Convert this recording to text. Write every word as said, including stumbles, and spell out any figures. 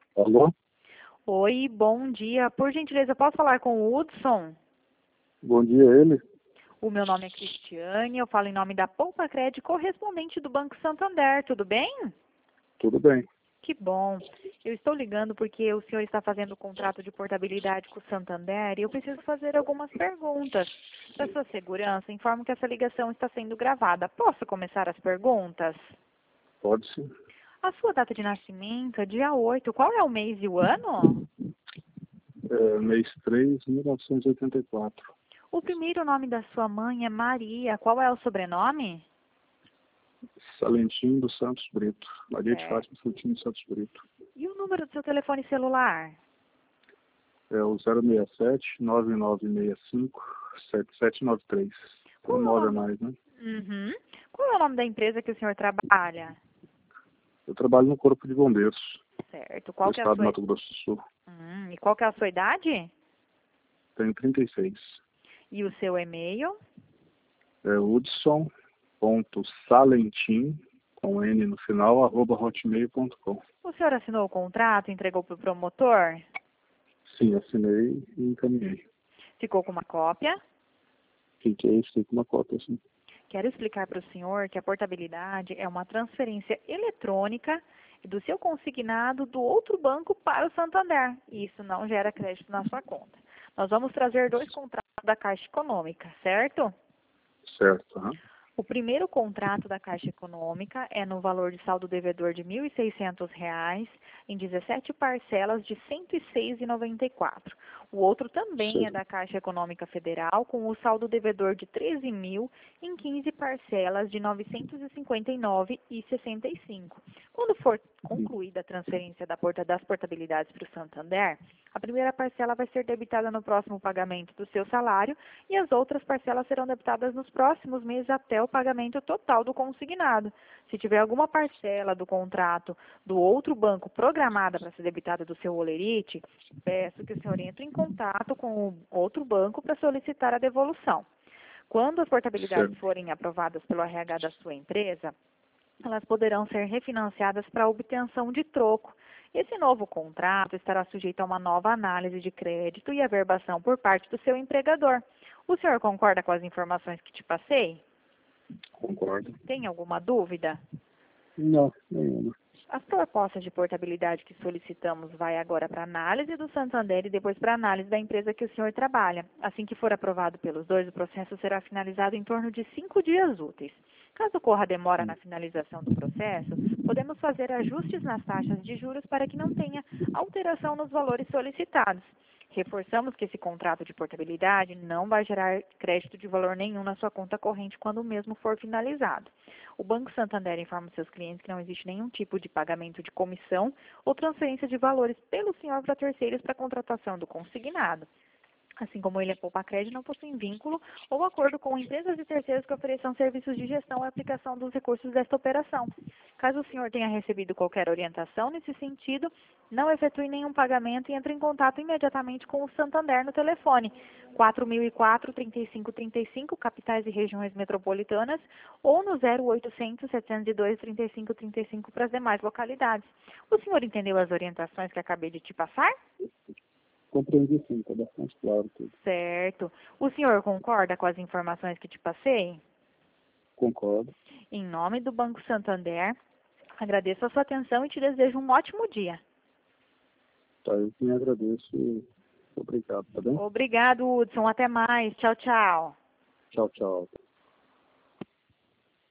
Alô? Oi, bom dia. Por gentileza, posso falar com o Hudson? Bom dia, ele? O meu nome é Cristiane, eu falo em nome da Poupa Crédito, correspondente do Banco Santander, tudo bem? Tudo bem. Que bom. Eu estou ligando porque o senhor está fazendo o contrato de portabilidade com o Santander e eu preciso fazer algumas perguntas. Para sua segurança, informo que essa ligação está sendo gravada. Posso começar as perguntas? Pode sim. A sua data de nascimento é dia oito. Qual é o mês e o ano? É, mês três, mil novecentos e oitenta e quatro. O primeiro nome da sua mãe é Maria. Qual é o sobrenome? Salentim dos Santos Brito. Maria de Certo. Fátima Salentim dos Santos Brito. E o número do seu telefone celular? É o zero seis sete, nove nove seis cinco, sete sete nove três. Qual Um é o nove a nome? mais, né? Uhum. Qual é o nome da empresa que o senhor trabalha? Eu trabalho no Corpo de Bombeiros Certo. do Qual que é a estado do sua... Mato Grosso do Sul. Hum, e qual que é a sua idade? Tenho trinta e seis. E o seu e-mail? É hudson.salentim, com N no final, arroba hotmail ponto com. O senhor assinou o contrato, entregou para o promotor? Sim, assinei e encaminhei. Ficou com uma cópia? Fiquei, fiquei com uma cópia, assim. Quero explicar para o senhor que a portabilidade é uma transferência eletrônica do seu consignado do outro banco para o Santander. E isso não gera crédito na sua conta. Nós vamos trazer dois contratos da Caixa Econômica, certo? Certo, aham. O primeiro contrato da Caixa Econômica é no valor de saldo devedor de mil e seiscentos reais em dezessete parcelas de cento e seis reais e noventa e quatro centavos. O outro também é Certo. da Caixa Econômica Federal com o saldo devedor de treze mil em quinze parcelas de novecentos e cinquenta e nove reais e sessenta e cinco centavos. Quando for concluída a transferência da porta, das portabilidades para o Santander, a primeira parcela vai ser debitada no próximo pagamento do seu salário e as outras parcelas serão debitadas nos próximos meses até o pagamento total do consignado. Se tiver alguma parcela do contrato do outro banco programada para ser debitada do seu holerite, peço que o senhor entre em contato com o outro banco para solicitar a devolução. Quando as portabilidades Certo. forem aprovadas pelo R H da sua empresa, elas poderão ser refinanciadas para obtenção de troco. Esse novo contrato estará sujeito a uma nova análise de crédito e averbação por parte do seu empregador. O senhor concorda com as informações que te passei? Concordo. Tem alguma dúvida? Não, nenhuma. As propostas de portabilidade que solicitamos vai agora para análise do Santander e depois para análise da empresa que o senhor trabalha. Assim que for aprovado pelos dois, o processo será finalizado em torno de cinco dias úteis. Caso ocorra demora na finalização do processo, podemos fazer ajustes nas taxas de juros para que não tenha alteração nos valores solicitados. Reforçamos que esse contrato de portabilidade não vai gerar crédito de valor nenhum na sua conta corrente quando o mesmo for finalizado. O Banco Santander informa seus clientes que não existe nenhum tipo de pagamento de comissão ou transferência de valores pelo senhor para terceiros para a contratação do consignado. Assim como ele é Poupa Crédito, não possui vínculo ou acordo com empresas e terceiros que ofereçam serviços de gestão e aplicação dos recursos desta operação. Caso o senhor tenha recebido qualquer orientação nesse sentido, não efetue nenhum pagamento e entre em contato imediatamente com o Santander no telefone quatro mil e quatro, trinta e cinco trinta e cinco, capitais e regiões metropolitanas, ou no zero oitocentos, setecentos e dois, trinta e cinco trinta e cinco para as demais localidades. O senhor entendeu as orientações que acabei de te passar? Compreendi sim, está bastante claro tudo. Certo. O senhor concorda com as informações que te passei? Concordo. Em nome do Banco Santander, agradeço a sua atenção e te desejo um ótimo dia. Tá, eu que me agradeço e obrigado, tá bem? Obrigado, Hudson. Até mais. Tchau, tchau. Tchau, tchau.